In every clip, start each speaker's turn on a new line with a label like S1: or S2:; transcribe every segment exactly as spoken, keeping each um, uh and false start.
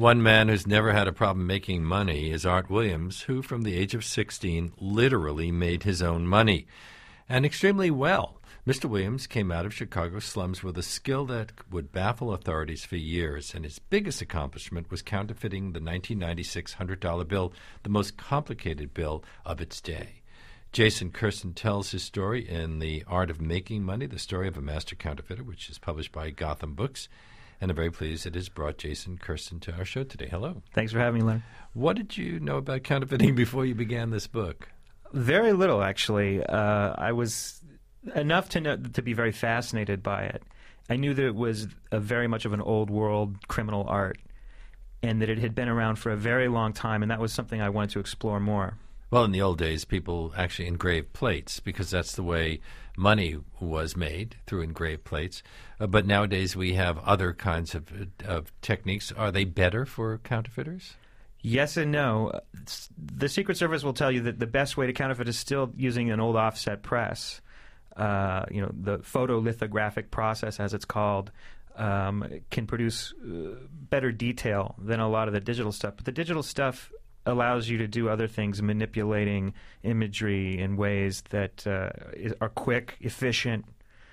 S1: One man who's never had a problem making money is Art Williams, who from the age of sixteen literally made his own money, and extremely well. Mister Williams came out of Chicago's slums with a skill that would baffle authorities for years, and his biggest accomplishment was counterfeiting the nineteen ninety-six one hundred dollar bill, the most complicated bill of its day. Jason Kirsten tells his story in The Art of Making Money, the story of a master counterfeiter, which is published by Gotham Books. And I'm very pleased it has brought Jason Kirsten to our show today. Hello.
S2: Thanks for having me, Larry.
S1: What did you know about counterfeiting before you began this book?
S2: Very little, actually. Uh, I was enough to know, to be very fascinated by it. I knew that it was a very much of an old world criminal art, and that it had been around for a very long time, and that was something I wanted to explore more.
S1: Well, in the old days, people actually engraved plates because that's the way money was made, through engraved plates. Uh, but nowadays we have other kinds of, of techniques. Are they better for counterfeiters?
S2: Yes and no. The Secret Service will tell you that the best way to counterfeit is still using an old offset press. Uh, you know, the photolithographic process, as it's called, um, can produce uh, better detail than a lot of the digital stuff. But the digital stuff allows you to do other things, manipulating imagery in ways that uh, is, are quick, efficient,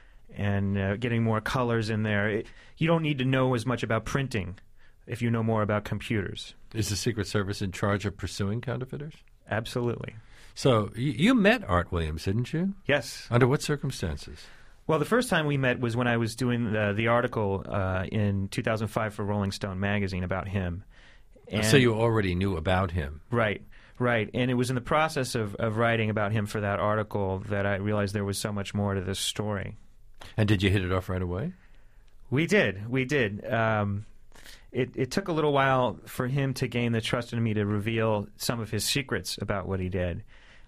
S2: and uh, getting more colors in there. It, you don't need to know as much about printing if you know more about computers.
S1: Is the Secret Service in charge of pursuing counterfeiters?
S2: Absolutely.
S1: So you, you met Art Williams, didn't you?
S2: Yes.
S1: Under what circumstances?
S2: Well, the first time we met was when I was doing the, the article uh, in two thousand five for Rolling Stone magazine about him. And
S1: so you already knew about him.
S2: Right, right. And it was in the process of, of writing about him for that article that I realized there was so much more to this story.
S1: And did you hit it off right away?
S2: We did. We did. Um, it, it took a little while for him to gain the trust in me to reveal some of his secrets about what he did.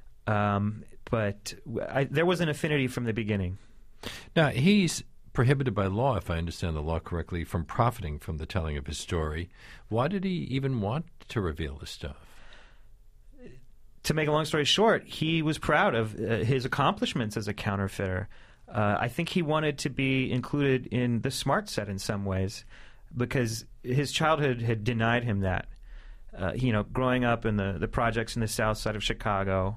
S2: Um, but I, there was an affinity from the beginning.
S1: Now, he's prohibited by law, if I understand the law correctly, from profiting from the telling of his story. Why did he even want to reveal this stuff?
S2: To make a long story short, he was proud of uh, his accomplishments as a counterfeiter. Uh, I think he wanted to be included in the smart set in some ways because his childhood had denied him that. Uh, you know, growing up in the, the projects in the south side of Chicago,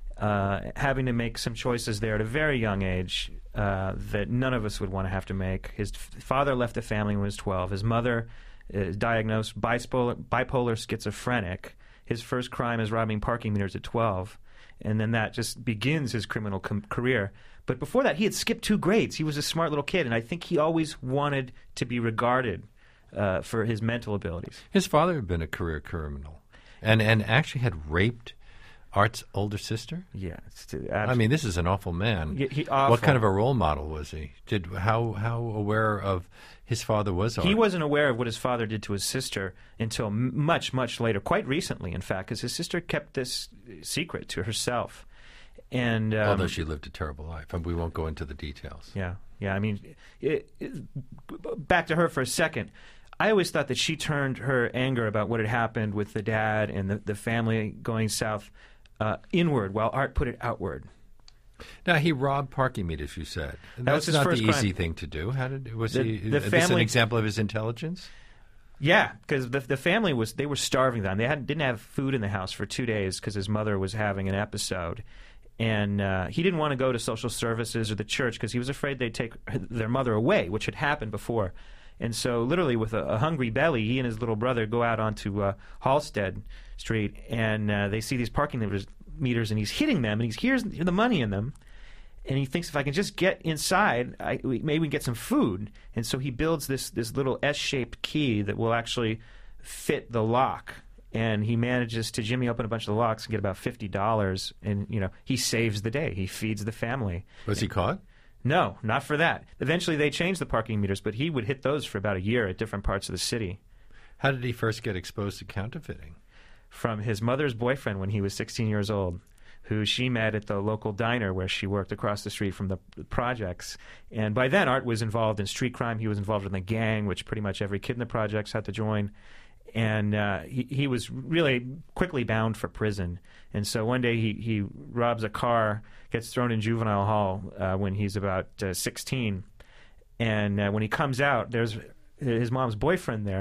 S2: uh, having to make some choices there at a very young age uh, that none of us would want to have to make. His f- father left the family when he was twelve. His mother is diagnosed bipolar, bipolar schizophrenic. His first crime is robbing parking meters at twelve, and then that just begins his criminal com- career. But before that, he had skipped two grades. He was a smart little kid, and I think he always wanted to be regarded uh, for his mental abilities.
S1: His father had been a career criminal and, and actually had raped Art's older sister?
S2: Yeah. It's,
S1: I mean, this is an awful man.
S2: He, he, awful.
S1: What kind of a role model was he? Did How, how aware of his father was Art?
S2: He wasn't aware of what his father did to his sister until m- much, much later, quite recently, in fact, because his sister kept this secret to herself. And um,
S1: although she lived a terrible life, and we won't go into the details.
S2: Yeah, yeah. I mean, it, it, back to her for a second. I always thought that she turned her anger about what had happened with the dad and the, the family going south uh, inward, while Art put it outward.
S1: Now, he robbed parking meters, you said.
S2: That
S1: That's
S2: was his
S1: not
S2: first
S1: the easy
S2: crime.
S1: thing to do. How did was
S2: The-
S1: he?
S2: the
S1: is this an
S2: family-
S1: example of his intelligence?
S2: Yeah, because the the family was they were starving then. They had didn't have food in the house for two days because his mother was having an episode, and uh, he didn't want to go to social services or the church because he was afraid they'd take their mother away, which had happened before. And so, literally, with a, a hungry belly, he and his little brother go out onto uh, Halstead Street, and uh, they see these parking meters, meters, and he's hitting them, and he's here's the money in them. And he thinks, if I can just get inside, I, we, maybe we can get some food. And so he builds this this little S-shaped key that will actually fit the lock. And he manages to jimmy open a bunch of the locks and get about fifty dollars. And, you know, he saves the day. He feeds the family.
S1: Was he caught?
S2: No, not for that. Eventually they changed the parking meters, but he would hit those for about a year at different parts of the city.
S1: How did he first get exposed to counterfeiting?
S2: From his mother's boyfriend when he was sixteen years old, who she met at the local diner where she worked across the street from the projects. And by then, Art was involved in street crime. He was involved in the gang, which pretty much every kid in the projects had to join. And uh, he, he was really quickly bound for prison. And so one day he, he robs a car, gets thrown in juvenile hall uh, when he's about uh, sixteen. And uh, when he comes out, there's his mom's boyfriend there,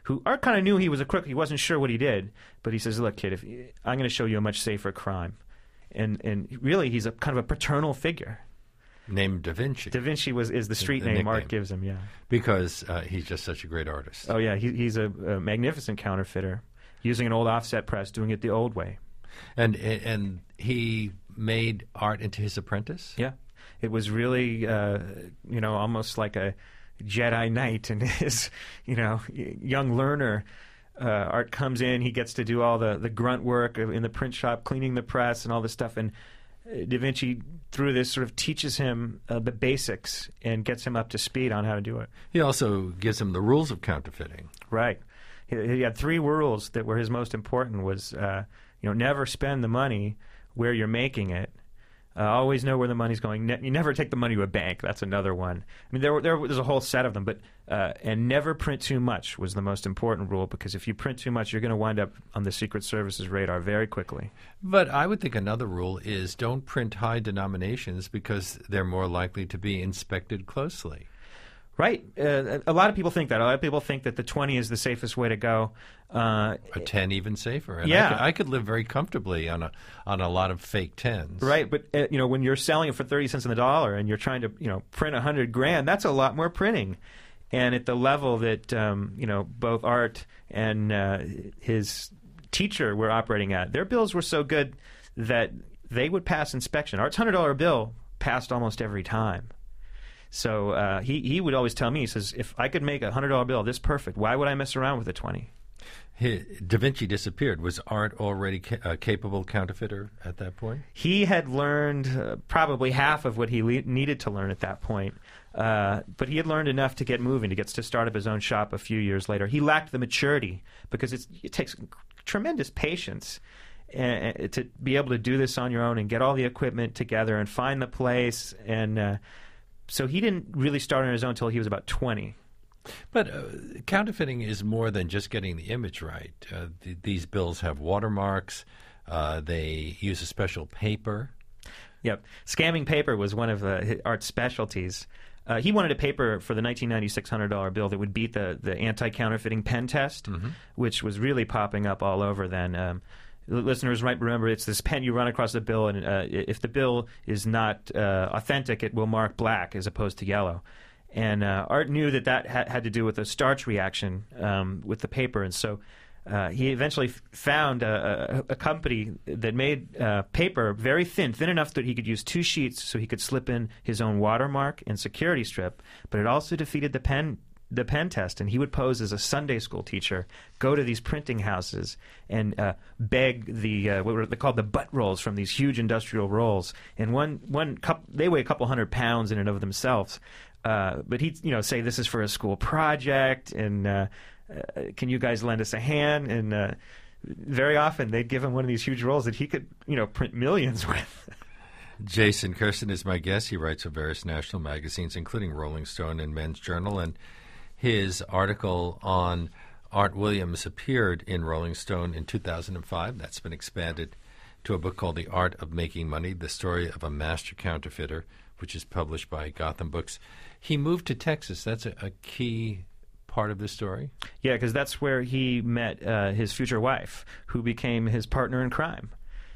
S2: who Art kind of knew he was a crook. He wasn't sure what he did, but he says, "Look, kid, if, I'm going to show you a much safer crime." And and really, he's a kind of a paternal figure.
S1: Named Da Vinci.
S2: Da Vinci was is the street
S1: the
S2: name
S1: nickname.
S2: Art gives him, yeah.
S1: Because uh, he's just such a great artist.
S2: Oh, yeah, he, he's a, a magnificent counterfeiter, using an old offset press, doing it the old way.
S1: And and he made Art into his apprentice?
S2: Yeah. It was really, uh, you know, almost like a Jedi Knight, and his, you know, young learner. Uh, Art comes in, he gets to do all the, the grunt work in the print shop, cleaning the press and all this stuff, and Da Vinci, through this, sort of teaches him uh, the basics and gets him up to speed on how to do it.
S1: He also gives him the rules of counterfeiting.
S2: Right. He, he had three rules that were his most important. Was uh, you know, never spend the money where you're making it. Uh, always know where the money's going. Ne- you never take the money to a bank. That's another one. I mean, there, were, there was a whole set of them, but uh, and never print too much was the most important rule, because if you print too much, you're going to wind up on the Secret Service's radar very quickly.
S1: But I would think another rule is don't print high denominations because they're more likely to be inspected closely.
S2: Right. Uh, a lot of people think that. A lot of people think that the twenty is the safest way to go. Uh,
S1: a ten even safer. And
S2: yeah.
S1: I could, I could live very comfortably on a on a lot of fake tens.
S2: Right, but uh, you know, when you're selling it for thirty cents on the dollar and you're trying to, you know, print a hundred grand, that's a lot more printing. And at the level that um, you know, both Art and uh, his teacher were operating at, their bills were so good that they would pass inspection. Art's hundred dollar bill passed almost every time. So uh, he he would always tell me, he says, if I could make a hundred dollar bill this perfect, why would I mess around with a twenty?
S1: He, Da Vinci disappeared. Was Art already ca- a capable counterfeiter at that point?
S2: He had learned uh, probably half of what he le- needed to learn at that point, uh, but he had learned enough to get moving, to get to start up his own shop a few years later. He lacked the maturity, because it's, it takes tremendous patience uh, to be able to do this on your own and get all the equipment together and find the place. And uh, so he didn't really start on his own until he was about twenty.
S1: But uh, counterfeiting is more than just getting the image right. Uh, th- these bills have watermarks. Uh, they use a special paper.
S2: Yep. Scamming paper was one of uh, Art's specialties. Uh, he wanted a paper for the nineteen ninety-six hundred dollar bill that would beat the, the anti-counterfeiting pen test, mm-hmm. which was really popping up all over then. Um, listeners might remember, it's this pen you run across the bill, and uh, if the bill is not uh, authentic, it will mark black as opposed to yellow. And uh, Art knew that that ha- had to do with a starch reaction um, with the paper, and so uh, he eventually f- found a, a, a company that made uh, paper very thin, thin enough that he could use two sheets, so he could slip in his own watermark and security strip. But it also defeated the pen the pen test, and he would pose as a Sunday school teacher, go to these printing houses and uh, beg the uh, what were they called, the butt rolls from these huge industrial rolls, and one one cup they weigh a couple hundred pounds in and of themselves. Uh, but he'd, you know, say, this is for a school project, and uh, uh, can you guys lend us a hand? And uh, very often they'd give him one of these huge rolls that he could, you know, print millions with.
S1: Jason Kirsten is my guest. He writes for various national magazines, including Rolling Stone and Men's Journal, and his article on Art Williams appeared in Rolling Stone in two thousand five. That's been expanded to a book called The Art of Making Money, the story of a master counterfeiter, which is published by Gotham Books. He moved to Texas. That's a, a key part of the story?
S2: Yeah, because that's where he met uh, his future wife, who became his partner in crime.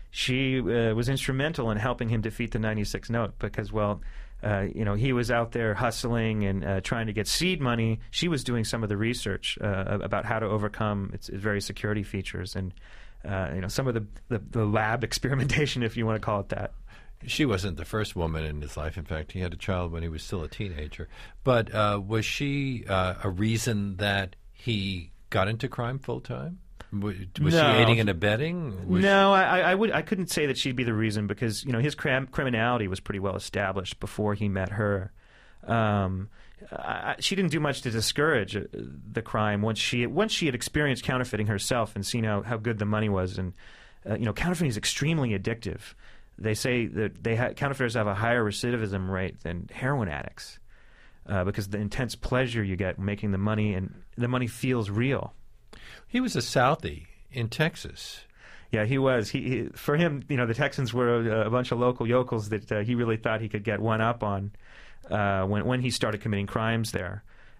S2: She uh, was instrumental in helping him defeat the ninety-six note because, well, uh, you know, he was out there hustling and uh, trying to get seed money. She was doing some of the research uh, about how to overcome its, its various security features and, uh, you know, some of the, the, the lab experimentation, if you want to call it that.
S1: She wasn't the first woman in his life. In fact, he had a child when he was still a teenager. But uh, was she uh, a reason that he got into crime full time? Was
S2: no.
S1: she aiding and abetting? Was
S2: no, I, I would. I couldn't say that she'd be the reason because you know his crim- criminality was pretty well established before he met her. Um, I, she didn't do much to discourage uh, the crime once she once she had experienced counterfeiting herself and seen how, how good the money was. And uh, you know, counterfeiting is extremely addictive. They say that they ha- counterfeiters have a higher recidivism rate than heroin addicts uh, because the intense pleasure you get making the money, and the money feels real.
S1: He was a Southie in Texas.
S2: Yeah, he was. He, he for him, you know, the Texans were a, a bunch of local yokels that uh, he really thought he could get one up on uh, when when he started committing crimes there.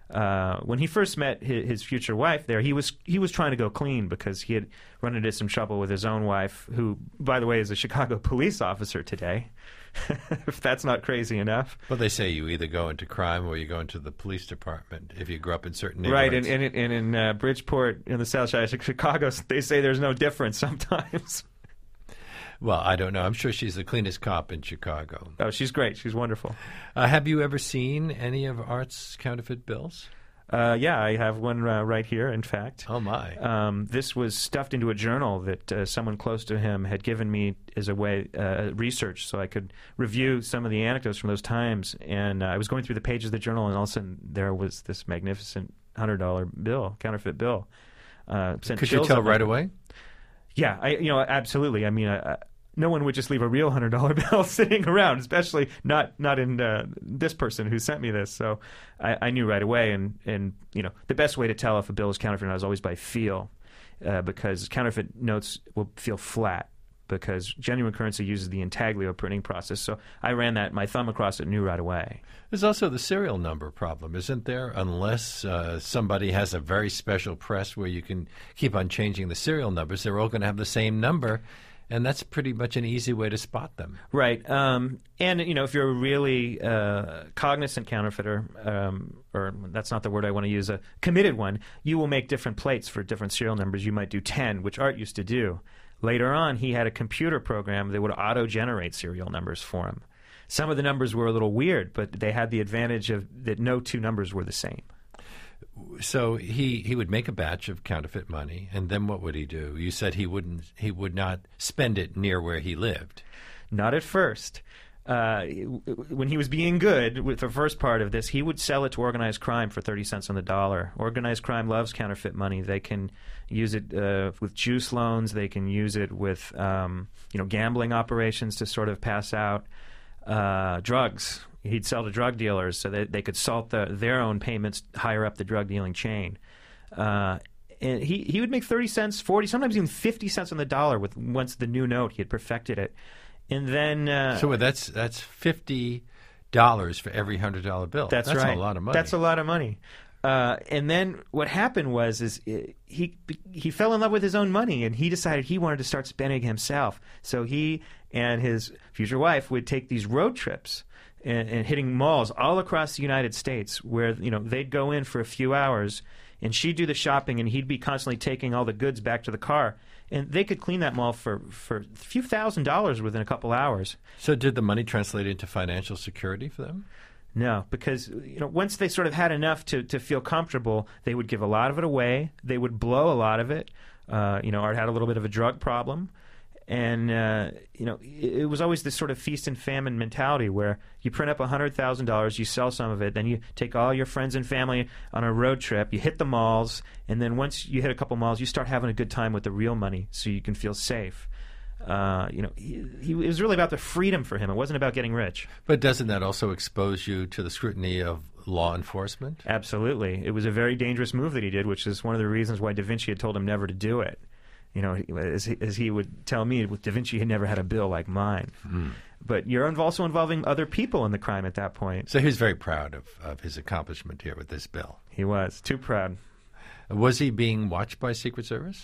S2: Uh, when he first met his, his future wife there, he was he was trying to go clean because he had run into some trouble with his own wife, who, by the way, is a Chicago police officer today. If that's not crazy enough.
S1: Well, they say you either go into crime or you go into the police department if you grew up in certain
S2: Right,
S1: neighborhoods.
S2: and, and, and in uh, Bridgeport, in the South Side of Chicago, they say there's no difference sometimes.
S1: Well, I don't know. I'm sure she's the cleanest cop in Chicago.
S2: Oh, she's great. She's wonderful.
S1: Uh, have you ever seen any of Art's counterfeit bills?
S2: Uh, yeah, I have one uh, right here, in fact.
S1: Oh, my.
S2: Um, this was stuffed into a journal that uh, someone close to him had given me as a way uh, research so I could review some of the anecdotes from those times. And uh, I was going through the pages of the journal, and all of a sudden there was this magnificent one hundred dollar bill, counterfeit bill. Uh, sent
S1: Could you
S2: chills
S1: tell
S2: up
S1: right
S2: my-
S1: away?
S2: Yeah, I, you know, absolutely. I mean, I, I, no one would just leave a real one hundred dollar bill sitting around, especially not not in uh, this person who sent me this. So I, I knew right away. And, and, you know, the best way to tell if a bill is counterfeit or not is always by feel, uh, because counterfeit notes will feel flat because genuine currency uses the intaglio printing process. So I ran that, my thumb across it, knew right away.
S1: There's also the serial number problem, isn't there? Unless uh, somebody has a very special press where you can keep on changing the serial numbers, they're all going to have the same number. And that's pretty much an easy way to spot them.
S2: Right. Um, and, you know, if you're a really uh, cognizant counterfeiter, um, or that's not the word I want to use, a committed one, you will make different plates for different serial numbers. You might do ten, which Art used to do. Later on, he had a computer program that would auto-generate serial numbers for him. Some of the numbers were a little weird, but they had the advantage of that no two numbers were the same.
S1: So he, he would make a batch of counterfeit money, and then what would he do? You said he wouldn't he would not spend it near where he lived.
S2: Not at first. Uh, when he was being good with the first part of this, he would sell it to organized crime for thirty cents on the dollar. Organized crime loves counterfeit money. They can use it uh, with juice loans. They can use it with um, you know gambling operations to sort of pass out uh, drugs. He'd sell to drug dealers so that they could salt the, their own payments higher up the drug dealing chain. Uh, and he, he would make thirty cents, forty, sometimes even fifty cents on the dollar with once the new note. He had perfected it. And then uh,
S1: So that's that's fifty dollars for every one hundred dollar bill.
S2: That's,
S1: that's
S2: right.
S1: a lot of money.
S2: That's a lot of money. Uh, and then what happened was is it, he he fell in love with his own money, and he decided he wanted to start spending himself. So he and his future wife would take these road trips and, and hitting malls all across the United States, where you know they'd go in for a few hours, and she'd do the shopping, and he'd be constantly taking all the goods back to the car. And they could clean that mall for, for a few thousand dollars within a couple hours.
S1: So did the money translate into financial security for them?
S2: No, because you know once they sort of had enough to, to feel comfortable, they would give a lot of it away. They would blow a lot of it. Uh, you know, Art had a little bit of a drug problem. And, uh, you know, it, it was always this sort of feast and famine mentality where you print up one hundred thousand dollars, you sell some of it, then you take all your friends and family on a road trip, you hit the malls, and then once you hit a couple malls, you start having a good time with the real money so you can feel safe. Uh, you know, he, he, it was really about the freedom for him. It wasn't about getting rich.
S1: But doesn't that also expose you to the scrutiny of law enforcement?
S2: Absolutely. It was a very dangerous move that he did, which is one of the reasons why Da Vinci had told him never to do it. You know, as he, as he would tell me, with Da Vinci, he never had a bill like mine. Mm. But you're also involving other people in the crime at that point.
S1: So he was very proud of, of his accomplishment here with this bill.
S2: He was. Too proud.
S1: Was he being watched by Secret Service?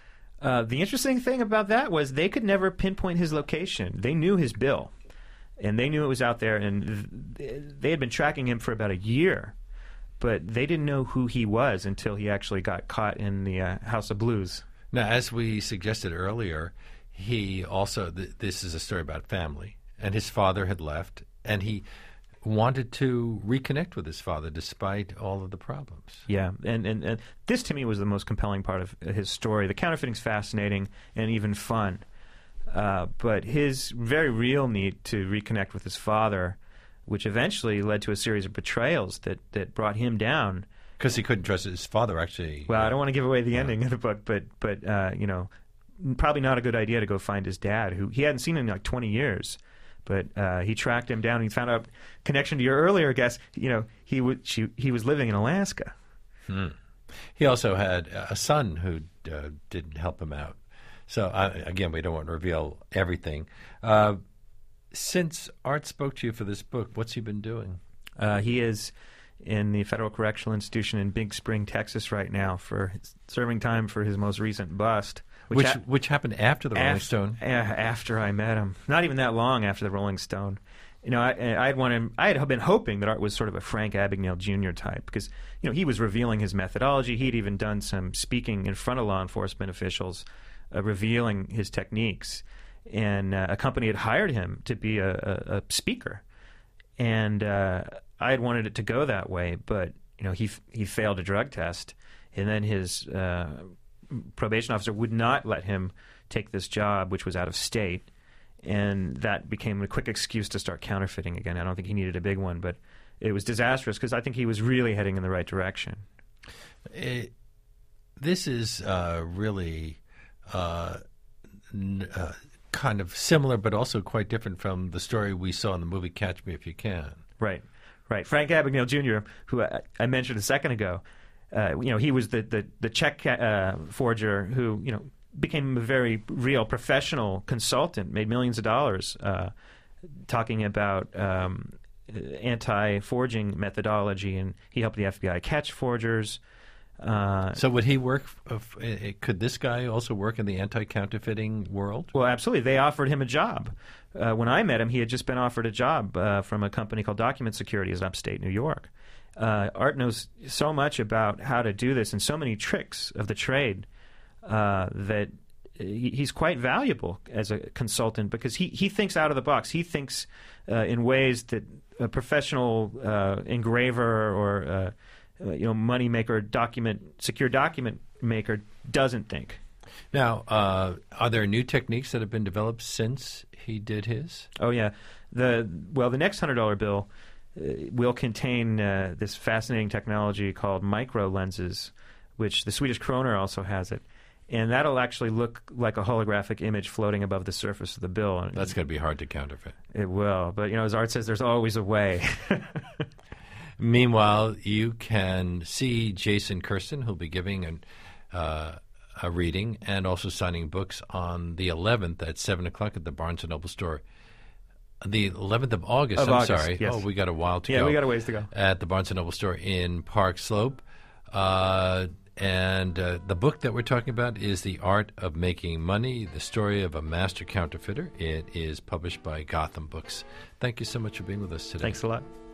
S2: Uh, the interesting thing about that was they could never pinpoint his location. They knew his bill, and they knew it was out there, and th- they had been tracking him for about a year. But they didn't know who he was until he actually got caught in the uh, House of Blues.
S1: Now, as we suggested earlier, he also, th- this is a story about family, and his father had left, and he wanted to reconnect with his father despite all of the problems.
S2: Yeah, and, and, and this to me was the most compelling part of his story. The counterfeiting's fascinating and even fun, uh, but his very real need to reconnect with his father, which eventually led to a series of betrayals that, that brought him down.
S1: Because he couldn't trust his father, actually.
S2: Well, I don't want to give away the ending of the book, but but uh, you know, probably not a good idea to go find his dad, who he hadn't seen in like twenty years. But uh, he tracked him down, and he found out connection to your earlier guest. You know, he w- she, he was living in Alaska.
S1: Hmm. He also had a son who uh, didn't help him out. So uh, again, we don't want to reveal everything. Uh, since Art spoke to you for this book, what's he been doing?
S2: Uh, he is. in the Federal Correctional Institution in Big Spring, Texas, right now for serving time for his most recent bust.
S1: Which which, ha- which happened after the Rolling
S2: af-
S1: Stone?
S2: Uh, after I met him. Not even that long after the Rolling Stone. You know, I, I had wanted, I had been hoping that Art was sort of a Frank Abagnale Junior type because, you know, he was revealing his methodology. He'd even done some speaking in front of law enforcement officials, uh, revealing his techniques. And uh, a company had hired him to be a, a, a speaker. And uh, I had wanted it to go that way, but, you know, he he failed a drug test. And then his uh, probation officer would not let him take this job, which was out of state. And that became a quick excuse to start counterfeiting again. I don't think he needed a big one, but it was disastrous because I think he was really heading in the right direction.
S1: It, this is uh, really uh, n- uh, kind of similar, but also quite different from the story we saw in the movie Catch Me If You Can.
S2: Right, right. Frank Abagnale Junior, who I, I mentioned a second ago, uh, you know, he was the the, the check uh, forger who, you know, became a very real professional consultant, made millions of dollars uh, talking about um, anti-forging methodology, and he helped the F B I catch forgers. Uh,
S1: so would he work, uh, could this guy also work in the anti-counterfeiting world?
S2: Well, absolutely. They offered him a job. Uh, when I met him, he had just been offered a job uh, from a company called Document Security in upstate New York. Uh, Art knows so much about how to do this and so many tricks of the trade Uh, that he, he's quite valuable as a consultant because he, he thinks out of the box. He thinks uh, in ways that a professional uh, engraver or uh, uh, you know money maker, document secure document maker doesn't think.
S1: Now, uh, are there new techniques that have been developed since he did his?
S2: Oh yeah, the well the next hundred dollar bill uh, will contain uh, this fascinating technology called micro lenses, which the Swedish kroner also has it. And that'll actually look like a holographic image floating above the surface of the bill.
S1: That's going to be hard to counterfeit.
S2: It will. But, you know, as Art says, there's always a way.
S1: Meanwhile, you can see Jason Kirsten, who'll be giving an, uh, a reading and also signing books on the eleventh at seven o'clock at the Barnes and Noble store. The eleventh of August,
S2: of
S1: I'm
S2: August,
S1: sorry.
S2: Yes.
S1: Oh, we got a while to
S2: yeah,
S1: go.
S2: Yeah, we got a ways to go.
S1: At the Barnes and Noble store in Park Slope. Uh And uh, the book that we're talking about is The Art of Making Money, the story of a master counterfeiter. It is published by Gotham Books. Thank you so much for being with us today.
S2: Thanks a lot.